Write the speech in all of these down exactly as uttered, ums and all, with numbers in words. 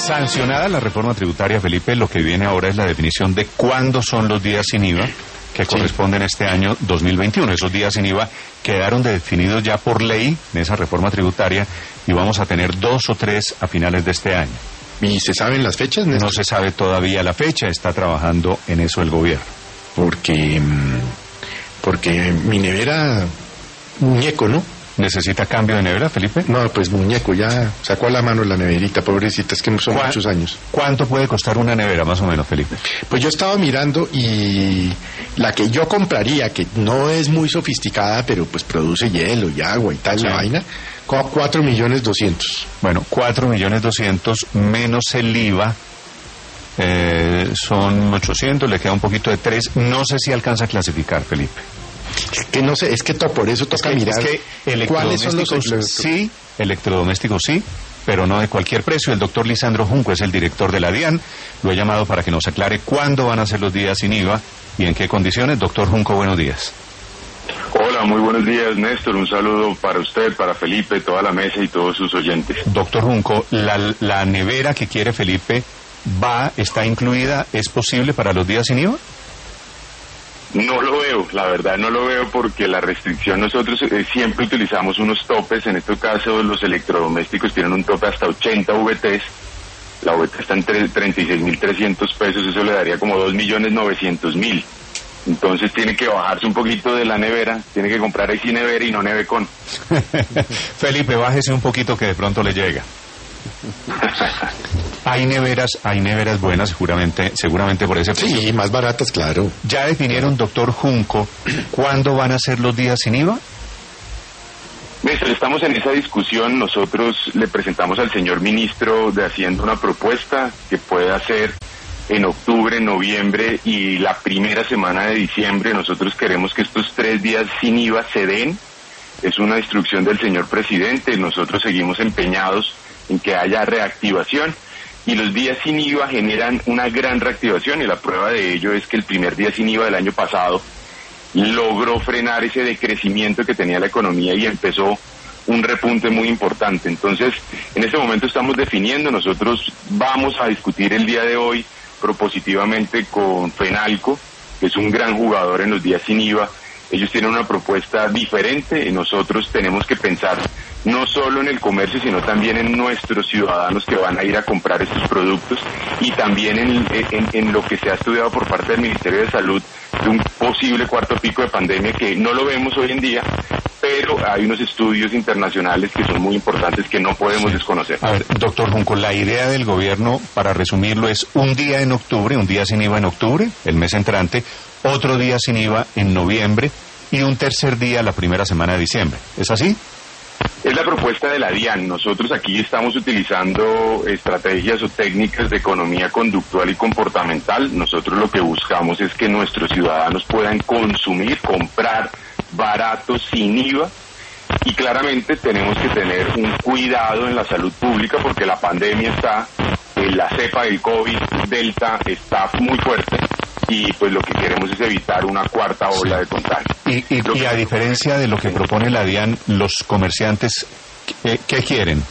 Sancionada la reforma tributaria, Felipe, lo que viene ahora es la definición de cuándo son los días sin I V A que corresponden a este año dos mil veintiuno. Esos días sin I V A quedaron definidos ya por ley en esa reforma tributaria y vamos a tener dos o tres a finales de este año. ¿Y se saben las fechas, Néstor? No se sabe todavía la fecha, está trabajando en eso el gobierno. Porque, porque mi nevera, muñeco, ¿no? ¿Necesita cambio de nevera, Felipe? No, pues muñeco, ya sacó a la mano la neverita, pobrecita, es que son muchos años. ¿Cuánto puede costar una nevera, más o menos, Felipe? Pues yo estaba mirando y la que yo compraría, que no es muy sofisticada, pero pues produce hielo y agua y tal, sí, la vaina, cuatro millones doscientos. Bueno, cuatro millones doscientos menos el I V A, eh, son ochocientos, le queda un poquito de tres, no sé si alcanza a clasificar, Felipe. Es que no sé, es que to, por eso toca es que, mirar es que electrodomésticos sí, electrodomésticos sí, pero no de cualquier precio. El doctor Lisandro Junco es el director de la DIAN, lo he llamado para que nos aclare cuándo van a ser los días sin I V A y en qué condiciones. Doctor Junco, buenos días. Hola, muy buenos días, Néstor, un saludo para usted, para Felipe, toda la mesa y todos sus oyentes. Doctor Junco, la, la nevera que quiere Felipe va, está incluida, ¿es posible para los días sin I V A? No lo veo, la verdad no lo veo porque la restricción, nosotros eh, siempre utilizamos unos topes, en este caso los electrodomésticos tienen un tope hasta ochenta V Ts, la V T está en treinta y seis mil trescientos pesos, eso le daría como dos millones novecientos mil, entonces tiene que bajarse un poquito de la nevera, tiene que comprar ahí sí nevera y no nevecón. Felipe, bájese un poquito que de pronto le llega. Hay neveras, hay neveras buenas, seguramente, seguramente por ese precio. Sí, más baratas, claro. ¿Ya definieron, doctor Junco, cuándo van a ser los días sin I V A? Néstor, estamos en esa discusión. Nosotros le presentamos al señor ministro de Hacienda una propuesta que puede hacer en octubre, noviembre y la primera semana de diciembre. Nosotros queremos que estos tres días sin I V A se den. Es una instrucción del señor presidente. Nosotros seguimos empeñados en que haya reactivación. Y los días sin I V A generan una gran reactivación y la prueba de ello es que el primer día sin I V A del año pasado logró frenar ese decrecimiento que tenía la economía y empezó un repunte muy importante. Entonces, en este momento estamos definiendo, nosotros vamos a discutir el día de hoy propositivamente con Fenalco, que es un gran jugador en los días sin I V A. Ellos tienen una propuesta diferente y nosotros tenemos que pensar no solo en el comercio, sino también en nuestros ciudadanos que van a ir a comprar estos productos y también en, en, en lo que se ha estudiado por parte del Ministerio de Salud de un posible cuarto pico de pandemia que no lo vemos hoy en día, pero hay unos estudios internacionales que son muy importantes que no podemos desconocer. A ver, doctor Junco, la idea del gobierno, para resumirlo, es un día en octubre, un día sin I V A en octubre, el mes entrante, otro día sin I V A en noviembre y un tercer día la primera semana de diciembre. ¿Es así? Es la propuesta de la DIAN. Nosotros aquí estamos utilizando estrategias o técnicas de economía conductual y comportamental. Nosotros lo que buscamos es que nuestros ciudadanos puedan consumir, comprar barato sin I V A y claramente tenemos que tener un cuidado en la salud pública porque la pandemia está, la cepa del COVID, Delta, está muy fuerte. Y pues lo que queremos es evitar una cuarta ola de contagio. Y, y, y a diferencia de lo que propone la DIAN, los comerciantes, ¿qué, qué quieren?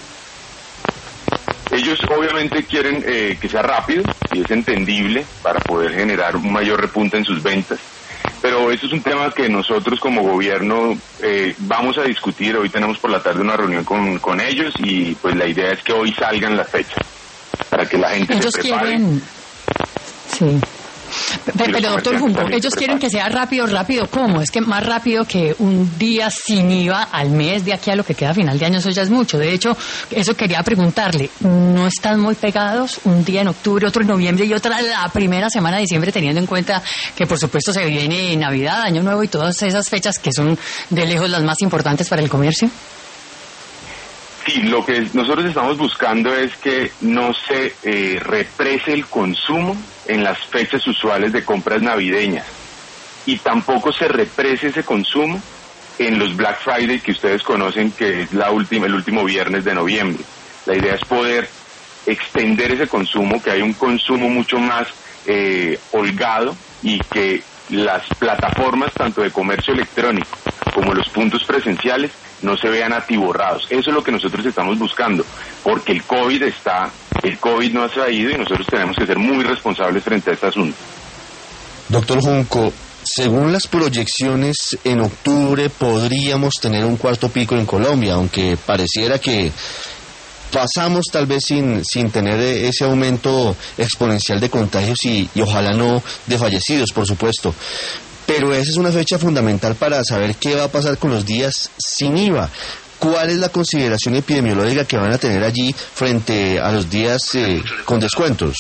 Ellos obviamente quieren eh, que sea rápido y es entendible para poder generar un mayor repunte en sus ventas. Pero eso es un tema que nosotros como gobierno eh, vamos a discutir. Hoy tenemos por la tarde una reunión con, con ellos y pues la idea es que hoy salgan las fechas para que la gente ellos se prepare. Quieren... Sí. Pero, pero doctor Junco, ellos quieren que sea rápido, rápido, ¿cómo? Es que más rápido que un día sin I V A al mes, de aquí a lo que queda a final de año, eso ya es mucho. De hecho, eso quería preguntarle, ¿no están muy pegados un día en octubre, otro en noviembre y otra la primera semana de diciembre, teniendo en cuenta que por supuesto se viene Navidad, Año Nuevo y todas esas fechas que son de lejos las más importantes para el comercio? Sí, lo que nosotros estamos buscando es que no se eh, represe el consumo en las fechas usuales de compras navideñas y tampoco se represe ese consumo en los Black Friday que ustedes conocen, que es la última, el último viernes de noviembre. La idea es poder extender ese consumo, que hay un consumo mucho más eh, holgado y que las plataformas tanto de comercio electrónico como los puntos presenciales no se vean atiborrados. Eso es lo que nosotros estamos buscando, porque el COVID está El COVID no se ha ido y nosotros tenemos que ser muy responsables frente a este asunto. Doctor Junco, según las proyecciones, en octubre podríamos tener un cuarto pico en Colombia, aunque pareciera que pasamos tal vez sin, sin tener ese aumento exponencial de contagios y, y ojalá no de fallecidos, por supuesto. Pero esa es una fecha fundamental para saber qué va a pasar con los días sin I V A. ¿Cuál es la consideración epidemiológica que van a tener allí frente a los días eh, con descuentos?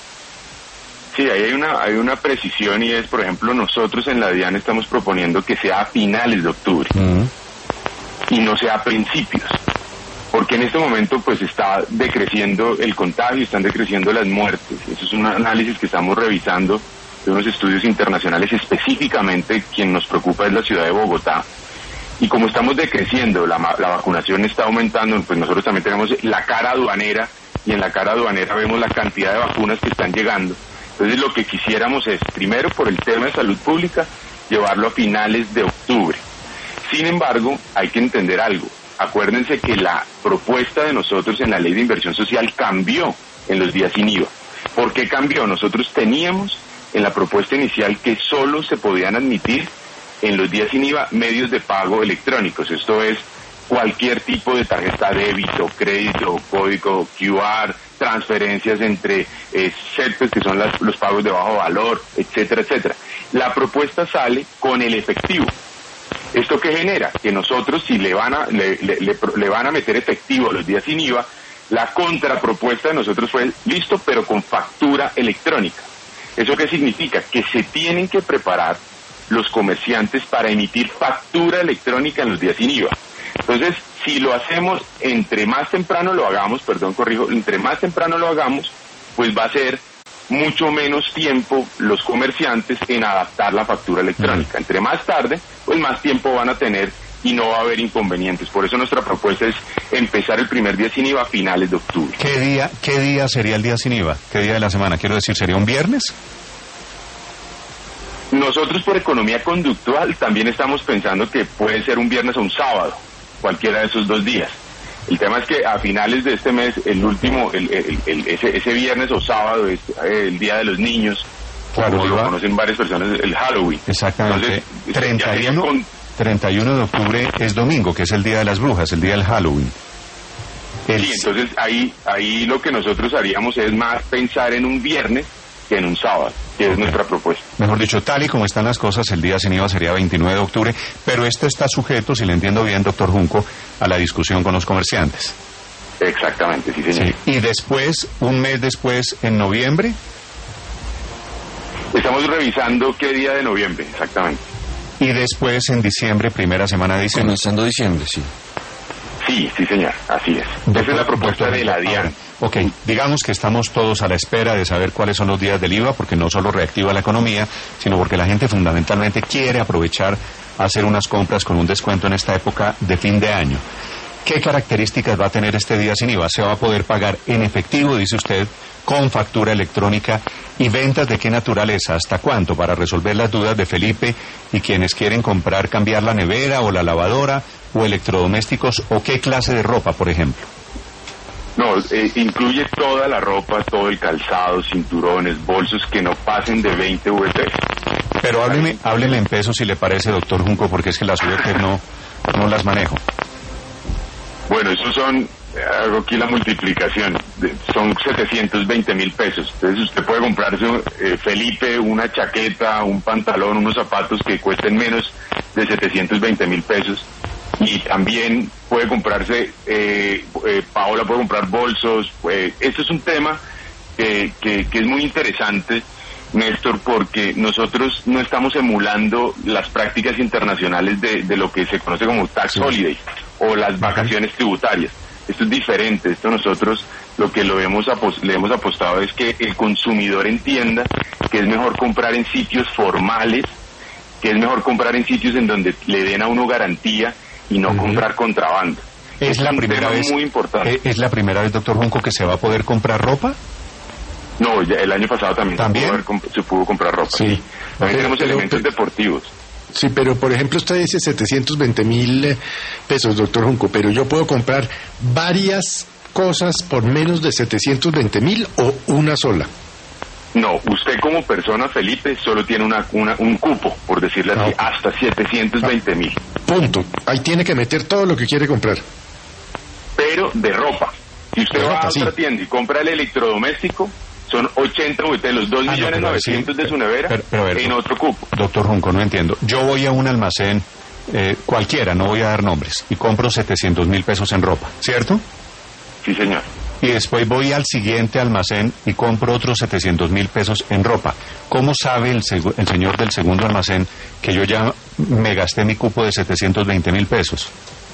Sí, ahí hay una, hay una precisión y es, por ejemplo, nosotros en la DIAN estamos proponiendo que sea a finales de octubre uh-huh. y no sea a principios. Porque en este momento pues está decreciendo el contagio, están decreciendo las muertes. Eso es un análisis que estamos revisando de unos estudios internacionales, específicamente quien nos preocupa es la ciudad de Bogotá. Y como estamos decreciendo, la, la vacunación está aumentando, pues nosotros también tenemos la cara aduanera y en la cara aduanera vemos la cantidad de vacunas que están llegando. Entonces lo que quisiéramos es, primero por el tema de salud pública, llevarlo a finales de octubre. Sin embargo, hay que entender algo. Acuérdense que la propuesta de nosotros en la Ley de Inversión Social cambió en los días sin I V A. ¿Por qué cambió? Nosotros teníamos en la propuesta inicial que solo se podían admitir en los días sin I V A medios de pago electrónicos. Esto es cualquier tipo de tarjeta débito, crédito, código Q R, transferencias entre eh, C E P Es, que son las, los pagos de bajo valor, etcétera, etcétera. La propuesta sale con el efectivo. ¿Esto qué genera? Que nosotros, si le van a le, le, le, le van a meter efectivo a los días sin I V A, la contrapropuesta de nosotros fue, listo, pero con factura electrónica. ¿Eso qué significa? Que se tienen que preparar los comerciantes para emitir factura electrónica en los días sin I V A. Entonces, si lo hacemos, entre más temprano lo hagamos, perdón, corrijo, entre más temprano lo hagamos, pues va a ser mucho menos tiempo los comerciantes en adaptar la factura electrónica. Entre más tarde, pues más tiempo van a tener y no va a haber inconvenientes. Por eso nuestra propuesta es empezar el primer día sin I V A a finales de octubre. ¿Qué día, qué día sería el día sin I V A? ¿Qué día de la semana? Quiero decir, ¿sería un viernes? Nosotros por economía conductual también estamos pensando que puede ser un viernes o un sábado, cualquiera de esos dos días. El tema es que a finales de este mes, el último, el, el, el, ese, ese viernes o sábado es el Día de los Niños, claro, como lo conocen varias personas, el Halloween. Exactamente. Entonces, treinta y uno, con... treinta y uno de octubre es domingo, que es el Día de las Brujas, el Día del Halloween. El... Sí, entonces ahí, ahí lo que nosotros haríamos es más pensar en un viernes que en un sábado, que okay. es nuestra propuesta. Mejor dicho, tal y como están las cosas, el día sin I V A sería veintinueve de octubre, pero esto está sujeto, si le entiendo bien, doctor Junco, a la discusión con los comerciantes. Exactamente, sí, señor. Sí. Y después, un mes después, en noviembre. Estamos revisando qué día de noviembre, exactamente. Y después, en diciembre, primera semana de diciembre. Comenzando diciembre, sí. Sí, sí, señor, así es. Doctor, Esa es la propuesta doctor, de la DIAN. Ok, digamos que estamos todos a la espera de saber cuáles son los días del I V A, porque no solo reactiva la economía, sino porque la gente fundamentalmente quiere aprovechar a hacer unas compras con un descuento en esta época de fin de año. ¿Qué características va a tener este día sin I V A? ¿Se va a poder pagar en efectivo, dice usted, con factura electrónica? ¿Y ventas de qué naturaleza? ¿Hasta cuánto? Para resolver las dudas de Felipe y quienes quieren comprar, cambiar la nevera o la lavadora o electrodomésticos, o qué clase de ropa, por ejemplo. No, eh, incluye toda la ropa, todo el calzado, cinturones, bolsos que no pasen de veinte U F. Pero hábleme, hábleme en pesos si le parece, doctor Junco, porque es que las U F no, no las manejo. Bueno, esos son, hago aquí la multiplicación, son setecientos veinte mil pesos. Entonces usted puede comprarse, eh, Felipe, una chaqueta, un pantalón, unos zapatos que cuesten menos de setecientos veinte mil pesos. Y también puede comprarse, eh, eh, Paola puede comprar bolsos. Eh, esto es un tema que, que, que es muy interesante, Néstor, porque nosotros no estamos emulando las prácticas internacionales de, de lo que se conoce como tax holidays o las vacaciones tributarias. Esto es diferente. Esto nosotros lo que lo hemos apos- le hemos apostado es que el consumidor entienda que es mejor comprar en sitios formales, que es mejor comprar en sitios en donde le den a uno garantía y no uh-huh. comprar contrabando. Es, es la primera vez muy importante. ¿Es la primera vez, doctor Junco, que se va a poder comprar ropa? No, ya el año pasado también, ¿También? Se, pudo haber, se pudo comprar ropa. Sí. También pero, tenemos pero, elementos pero, deportivos. Sí, pero por ejemplo usted dice setecientos veinte mil pesos, doctor Junco, pero yo puedo comprar varias cosas por menos de setecientos veinte mil o una sola? No, usted como persona, Felipe, solo tiene una, una un cupo, por decirlo así, no. hasta setecientos veinte mil. Punto. Ahí tiene que meter todo lo que quiere comprar. Pero de ropa. Si usted de va ropa, a otra sí. tienda y compra el electrodoméstico, son ochenta de los dos millones novecientos de su nevera pero, pero, pero, en otro cupo. Doctor Junco, no entiendo. Yo voy a un almacén, eh, cualquiera, no voy a dar nombres, y compro setecientos mil pesos en ropa, ¿cierto? Sí, señor. Y después voy al siguiente almacén y compro otros setecientos mil pesos en ropa. ¿Cómo sabe el, seg- el señor del segundo almacén que yo ya me gasté mi cupo de setecientos veinte mil pesos?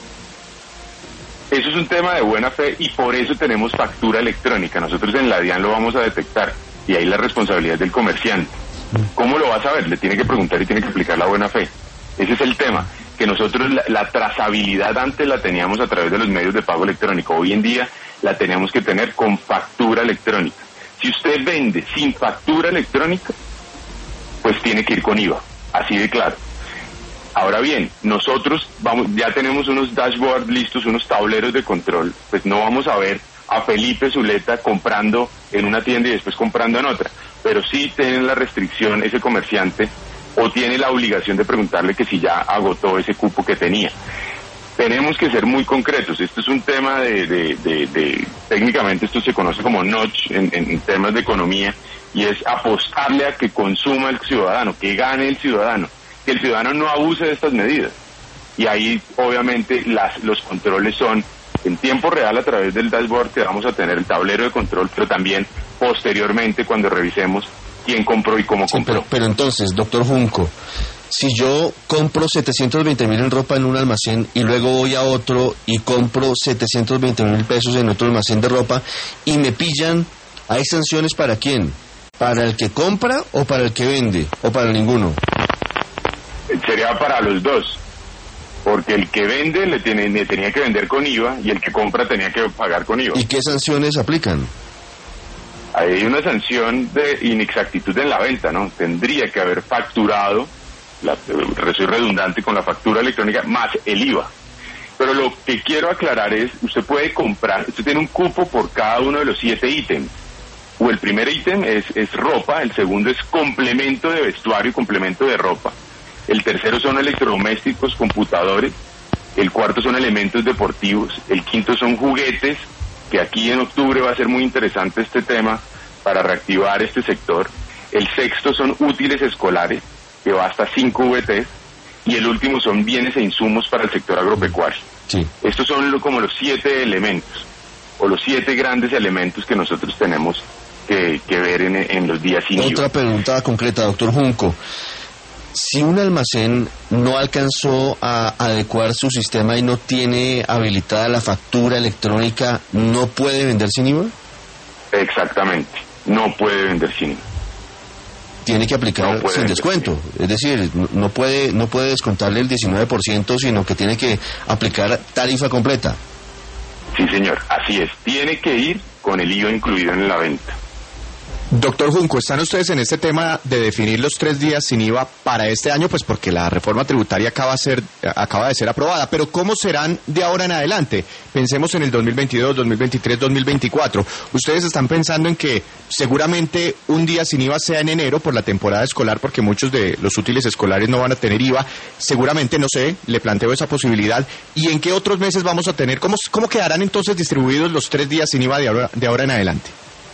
Eso es un tema de buena fe y por eso tenemos factura electrónica. Nosotros en la DIAN lo vamos a detectar y ahí la responsabilidad del comerciante. ¿Cómo lo va a saber? Le tiene que preguntar y tiene que aplicar la buena fe. Ese es el tema, que nosotros la, la trazabilidad antes la teníamos a través de los medios de pago electrónico. Hoy en día la tenemos que tener con factura electrónica. Si usted vende sin factura electrónica, pues tiene que ir con I V A, así de claro. Ahora bien, nosotros vamos, ya tenemos unos dashboards listos, unos tableros de control, pues no vamos a ver a Felipe Zuleta comprando en una tienda y después comprando en otra, pero sí tiene la restricción ese comerciante o tiene la obligación de preguntarle que si ya agotó ese cupo que tenía. Tenemos que ser muy concretos, esto es un tema de, de, de, de técnicamente esto se conoce como notch en, en temas de economía y es apostarle a que consuma el ciudadano, que gane el ciudadano, que el ciudadano no abuse de estas medidas. Y ahí, obviamente, las, los controles son en tiempo real a través del dashboard que vamos a tener el tablero de control, pero también posteriormente cuando revisemos quién compró y cómo sí, compró. Pero, pero entonces, doctor Junco, si yo compro setecientos veinte mil en ropa en un almacén y luego voy a otro y compro setecientos veinte mil pesos en otro almacén de ropa y me pillan, ¿hay sanciones para quién? ¿Para el que compra o para el que vende? ¿O para ninguno? Sería para los dos, porque el que vende le, tiene, le tenía que vender con I V A y el que compra tenía que pagar con I V A. ¿Y qué sanciones aplican? Hay una sanción de inexactitud en la venta, ¿no? Tendría que haber facturado, la, soy redundante con la factura electrónica, más el I V A. Pero lo que quiero aclarar es, usted puede comprar, usted tiene un cupo por cada uno de los siete ítems. O el primer ítem es, es ropa, el segundo es complemento de vestuario, complemento de ropa. El tercero son electrodomésticos, computadores. El cuarto son elementos deportivos. El quinto son juguetes, que aquí en octubre va a ser muy interesante este tema para reactivar este sector. El sexto son útiles escolares, que va hasta cinco V Ts. Y el último son bienes e insumos para el sector agropecuario. Sí. Estos son lo, como los siete elementos, o los siete grandes elementos que nosotros tenemos que, que ver en, en los días sin I V A. Otra pregunta concreta, doctor Junco. Si un almacén no alcanzó a adecuar su sistema y no tiene habilitada la factura electrónica, ¿no puede vender sin I V A? Exactamente, no puede vender sin I V A. Tiene que aplicar no sin descuento, es decir, no puede no puede descontarle el diecinueve por ciento, sino que tiene que aplicar tarifa completa. Sí, señor, así es, tiene que ir con el I V A incluido en la venta. Doctor Junco, ¿están ustedes en este tema de definir los tres días sin I V A para este año? Pues porque la reforma tributaria acaba de ser, acaba de ser aprobada, pero ¿cómo serán de ahora en adelante? Pensemos en el dos mil veintidós, dos mil veintitrés, dos mil veinticuatro. ¿Ustedes están pensando en que seguramente un día sin I V A sea en enero por la temporada escolar, porque muchos de los útiles escolares no van a tener I V A? Seguramente, no sé, le planteo esa posibilidad. ¿Y en qué otros meses vamos a tener? ¿Cómo, cómo quedarán entonces distribuidos los tres días sin I V A de ahora, de ahora en adelante?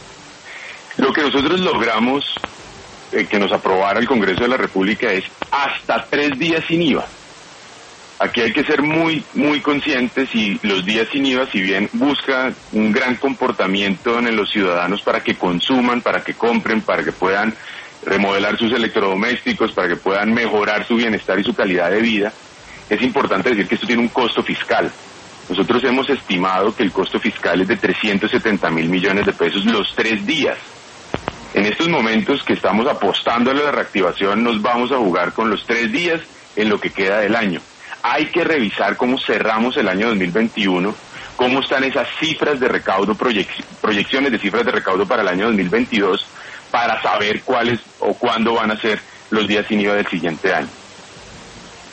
Lo que nosotros logramos eh, que nos aprobara el Congreso de la República es hasta tres días sin I V A. Aquí hay que ser muy, muy conscientes y los días sin I V A, si bien busca un gran comportamiento en los ciudadanos para que consuman, para que compren, para que puedan remodelar sus electrodomésticos, para que puedan mejorar su bienestar y su calidad de vida, es importante decir que esto tiene un costo fiscal. Nosotros hemos estimado que el costo fiscal es de trescientos setenta mil millones de pesos los tres días. En estos momentos que estamos apostándole a la reactivación, nos vamos a jugar con los tres días en lo que queda del año. Hay que revisar cómo cerramos el año dos mil veintiuno, cómo están esas cifras de recaudo, proyec- proyecciones de cifras de recaudo para el año dos mil veintidós, para saber cuáles o cuándo van a ser los días sin I V A del siguiente año.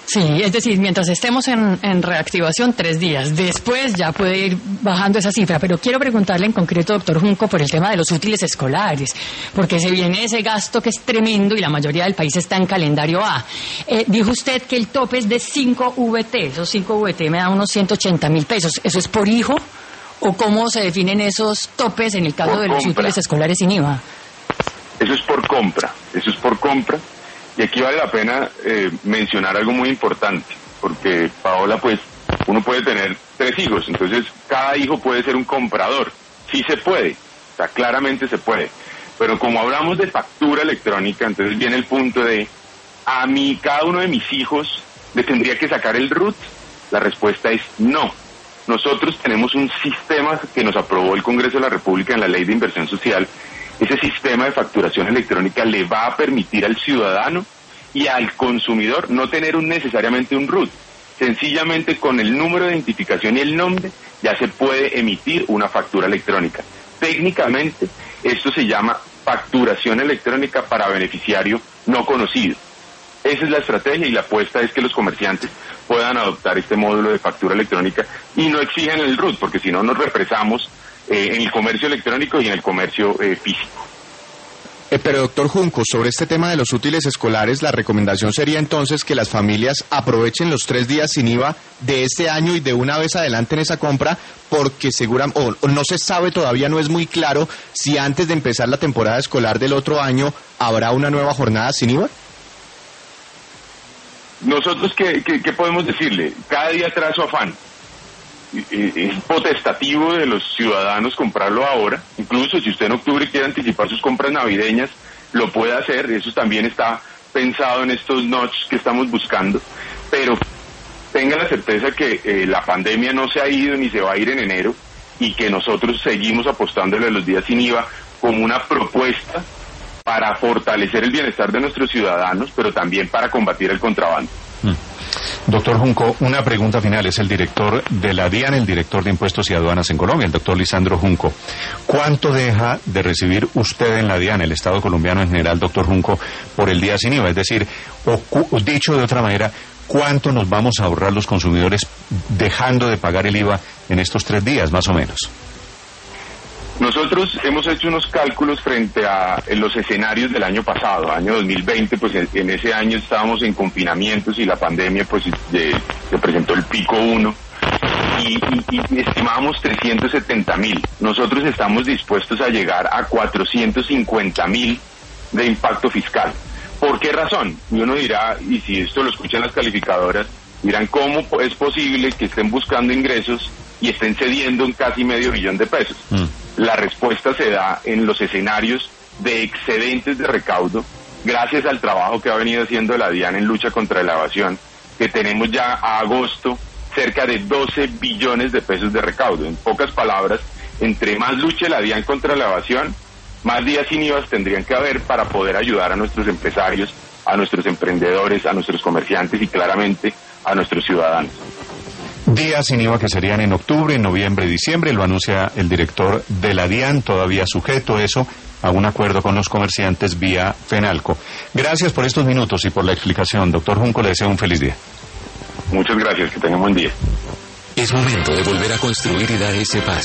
Sí, es decir, mientras estemos en, en reactivación, tres días. Después ya puede ir bajando esa cifra. Pero quiero preguntarle en concreto, doctor Junco, por el tema de los útiles escolares, porque se viene ese gasto que es tremendo y la mayoría del país está en calendario A. Eh, dijo usted que el tope es de cinco V T. Esos cinco V T me dan unos ciento ochenta mil pesos. ¿Eso es por hijo? ¿O cómo se definen esos topes en el caso por de los compra. útiles escolares sin I V A? Eso es por compra. Eso es por compra. Y aquí vale la pena eh, mencionar algo muy importante, porque Paola, pues, uno puede tener tres hijos, entonces cada hijo puede ser un comprador. Sí se puede, o sea, claramente se puede. Pero como hablamos de factura electrónica, entonces viene el punto de, a mí, cada uno de mis hijos, ¿le tendría que sacar el R U T? La respuesta es no. Nosotros tenemos un sistema que nos aprobó el Congreso de la República en la Ley de Inversión Social. Ese sistema de facturación electrónica le va a permitir al ciudadano y al consumidor no tener un, necesariamente un R U T. Sencillamente con el número de identificación y el nombre ya se puede emitir una factura electrónica. Técnicamente esto se llama facturación electrónica para beneficiario no conocido. Esa es la estrategia y la apuesta es que los comerciantes puedan adoptar este módulo de factura electrónica y no exijan el R U T, porque si no nos represamos Eh, en el comercio electrónico y en el comercio eh, físico. Eh, pero doctor Junco, sobre este tema de los útiles escolares, la recomendación sería entonces que las familias aprovechen los tres días sin I V A de este año y de una vez adelante en esa compra, porque seguramente, o, o no se sabe todavía, no es muy claro si antes de empezar la temporada escolar del otro año habrá una nueva jornada sin I V A. Nosotros, ¿qué, qué, qué podemos decirle? Cada día trae su afán. Es potestativo de los ciudadanos comprarlo ahora. Incluso si usted en octubre quiere anticipar sus compras navideñas, lo puede hacer. Eso también está pensado en estos notches que estamos buscando. Pero tenga la certeza que eh, la pandemia no se ha ido ni se va a ir en enero y que nosotros seguimos apostándole a los días sin I V A como una propuesta para fortalecer el bienestar de nuestros ciudadanos, pero también para combatir el contrabando. Mm. Doctor Junco, una pregunta final. Es el director de la DIAN, el director de Impuestos y Aduanas en Colombia, el doctor Lisandro Junco. ¿Cuánto deja de recibir usted en la DIAN, el Estado colombiano en general, doctor Junco, por el día sin I V A? Es decir, o, o dicho de otra manera, ¿cuánto nos vamos a ahorrar los consumidores dejando de pagar el I V A en estos tres días, más o menos? Nosotros hemos hecho unos cálculos frente a los escenarios del año pasado, año dos mil veinte, pues en, en ese año estábamos en confinamientos y la pandemia pues de, se presentó el pico uno y, y, y estimábamos trescientos setenta mil. Nosotros estamos dispuestos a llegar a cuatrocientos cincuenta mil de impacto fiscal. ¿Por qué razón? Y uno dirá, y si esto lo escuchan las calificadoras, dirán, ¿cómo es posible que estén buscando ingresos y estén cediendo un casi medio billón de pesos? Mm. La respuesta se da en los escenarios de excedentes de recaudo, gracias al trabajo que ha venido haciendo la DIAN en lucha contra la evasión, que tenemos ya a agosto cerca de doce billones de pesos de recaudo. En pocas palabras, entre más luche la DIAN contra la evasión, más días sin I V A tendrían que haber para poder ayudar a nuestros empresarios, a nuestros emprendedores, a nuestros comerciantes y claramente a nuestros ciudadanos. Días sin I V A que serían en octubre, en noviembre y diciembre, lo anuncia el director de la DIAN, todavía sujeto eso a un acuerdo con los comerciantes vía FENALCO. Gracias por estos minutos y por la explicación. Doctor Junco, le deseo un feliz día. Muchas gracias, que tengan buen día. Es momento de volver a construir y dar ese paso.